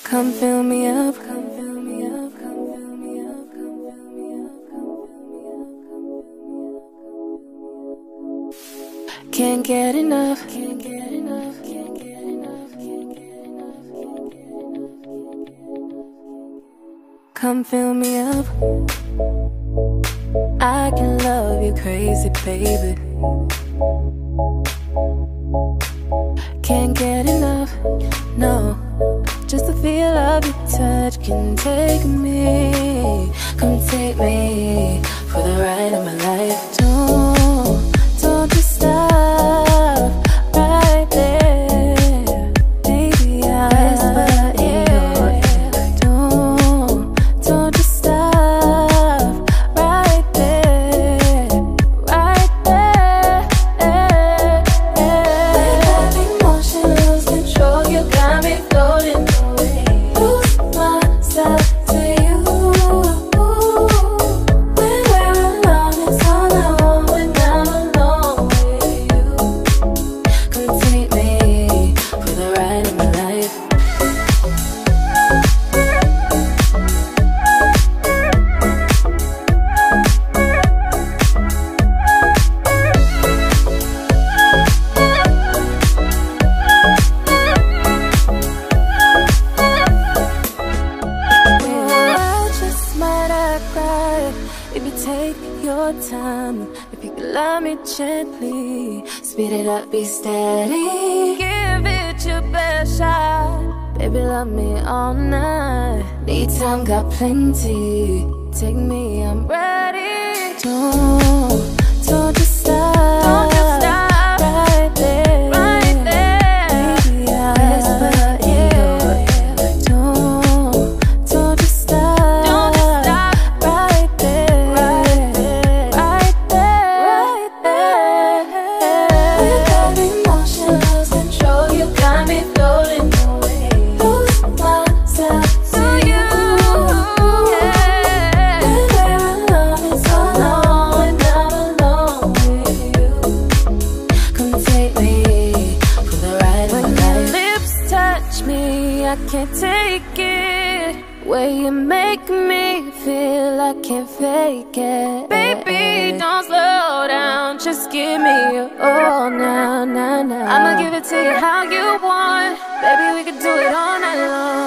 Come fill me up, come fill me up, come fill me up, come fill me up, come fill me up. Can't get enough, can't get enough, can't get enough, can't get enough, can't get enough. Come fill me up. I can love you crazy, baby. Can't get enough, no. Just the feel of your touch can take me. Come take me for the ride of my life. Don't just stop right there, baby. I whisper in your ear. Don't just stop right there, right there. You got me motion, lose control. You got me floating. If you take your time, if you could love me gently, speed it up, be steady. Give it your best shot, baby, love me all night. Need time, got plenty. Take me, I'm ready. Don't just stop. Don't just stop right there, right there. Baby, I whisper in your ear. Don't just stop. Don't just stop right there, right there, right there, right there. You got me motion, lose control. You got me floating away. Lose myself to you. I can't take it. Way you make me feel, I can't fake it. Baby, don't slow down, just give me your all now, now, now. I'ma give it to you how you want. Baby, we could do it all night long.